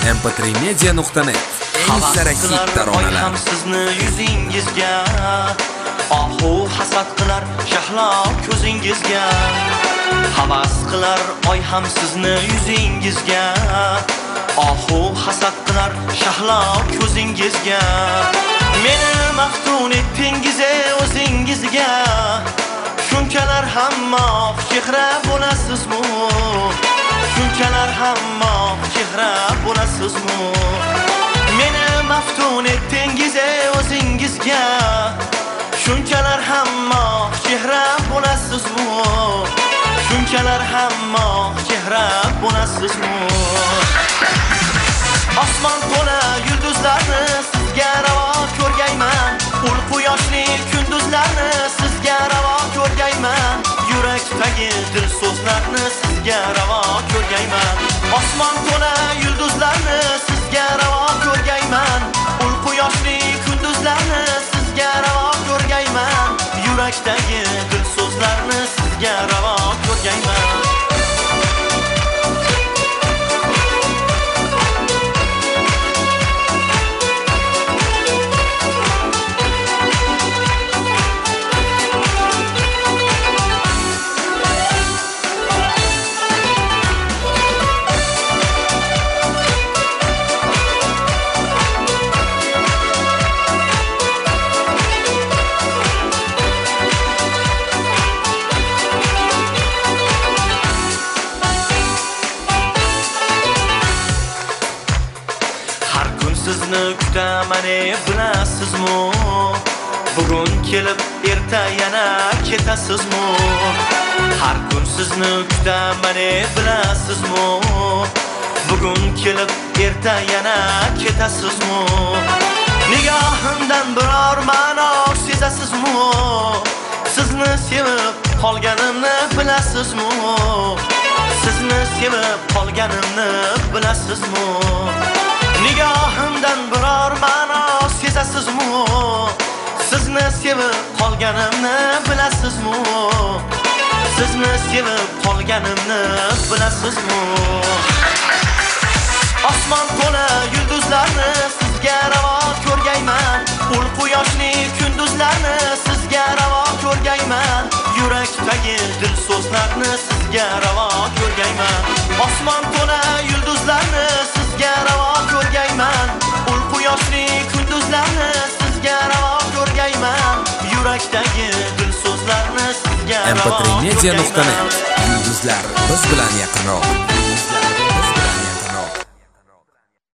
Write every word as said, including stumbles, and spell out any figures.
em p tre media nuqta net eng sara hit taronalar. Ham sizni yuzingizga ohu hasad qilar shahlo ko'zingizga. Havas qilar oy ham sizni yuzingizga ohu hasad qilar shahlo ko'zingizga. Meni maftun etdingiz o'zingizga. Shunchalar hamma chehra bo'lasizmi? Shunchalar hamma chehra bo'lasizmi? Meni maftun etdingiz o'zingizga. Shunchalar hamma chehra bo'lasizmi? Shunchalar hamma chehra bo'lasizmi? Osmon to'la yulduzlarni sizga ravo ko'rgayman. Ul quyoshli kunduzlarni sizga ravo ko'rgayman. Yurakdagi dil so'zlarni sizga ravo ko'rgayman. Osmon to'la yulduzlarni sizga ravo ko'rgayman. Ul quyoshli kunduzlarni sizga ravo ko'rgayman. Yurakdagi dil so'zlarni sizga ravo ko'rgayman. Sizni kutaman bilasizmi? Bugun kelib erta yana ketasizmi? Har kun sizni kutaman bilasizmi? Bugun kelib erta yana ketasizmi? Nigohimdan biror ma'no sezasizmi? Sizni sevib qolganimni bilasizmi? Sizni sevib qolganimni bilasizmi? Nigohimdan biror ma'no sezasizmi? Sizni sevib qolganimni bilasizmi? Sizni sevib qolganimni bilasizmi? Osmon to'la yulduzlarni sizga ravo ko'rgayman. Ul quyoshli kunduzlarni sizga ravo ko'rgayman. Yurakdagi dil so'zlarni sizga ravo ko'rgayman. Osmon to'la yulduzlarni sizga ravo ko'rgayman. Ul quyoshli kunduzlarni sizga ravo ko'rgayman. Yurakdagi dil so'zlarni sizga em p ravo tre media nuqta net ko'rgayman. Yulduzlar biz bilan yaqinroq.